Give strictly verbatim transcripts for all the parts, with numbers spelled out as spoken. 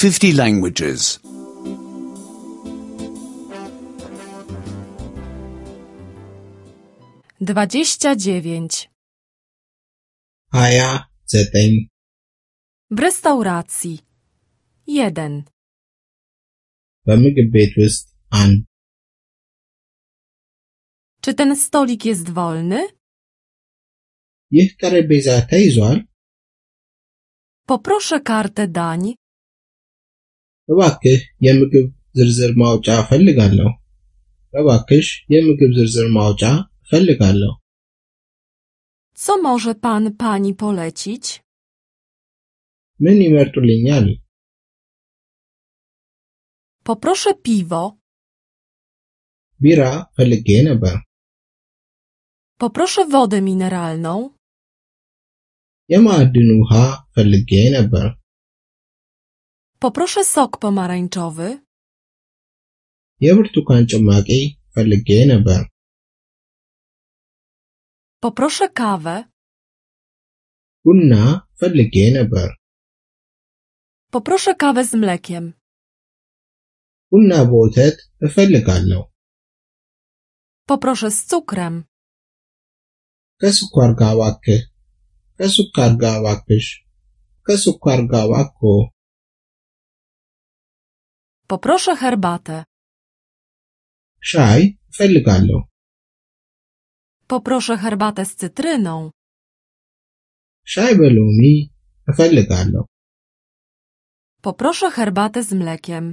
fifty languages. Dwadzieścia dziewięć. Haya zeteń. W restauracji. Jeden. በምግብ ቤት ውስጥ አንድ. Czy ten stolik jest wolny? ይህ ጠረጴዛ ተይዟል? Poproszę kartę dań. እባክህ የምግብ ዝርዝር ማውጫ እፈልጋለሁ. እባክሽ የምግብ ዝርዝር ማውጫ እፈልጋለሁ. Co może pan pani polecić? ምን ይመርጡልኛል? Poproszę piwo. ቢራ ፈልጌ ነበር. Poproszę wodę mineralną. የማዕድን ውሃ ፈልጌ ነበር. Poproszę sok pomarańczowy. የብርቱካን ጭማቂ ፈልጌ ነበር. Poproszę kawę. ቡና ፈልጌ ነበር. Poproszę kawę z mlekiem. ቡና በወተት እፈልጋለሁ. Poproszę z cukrem. ከስኳር ጋር እባክህ. ከስኳር ጋር እባክሽ. ከስኳር ጋር እባክዎ. Poproszę herbatę. ሻይ እፈልጋለሁ. Poproszę herbatę z cytryną. ሻይ በሎሚ እፈልጋለሁ. Poproszę herbatę z mlekiem.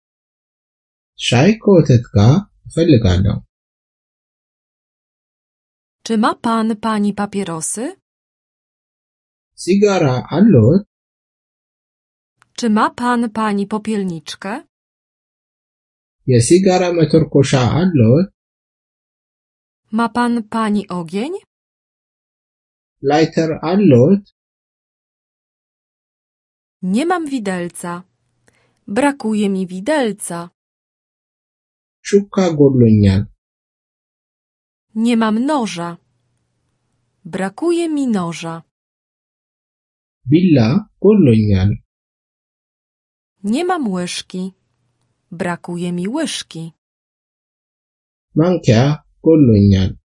ሻይ ከወተት ጋር እፈልጋለሁ. Czy ma pan pani papierosy? ሲጋራ አለዎት? Czy ma pan pani popielniczkę? የሲጋራ መተርኮሻ አለዎት? Ma pan pani ogień? ላይተር አለዎት? Nie mam widelca. Brakuje mi widelca. ሹካ ጎድሎኛል. Nie mam noża. Brakuje mi noża. ቢላ ጎድሎኛል. Nie mam łyżki. Brakuje mi łyżki. ማንኪያ ጎድሎኛል.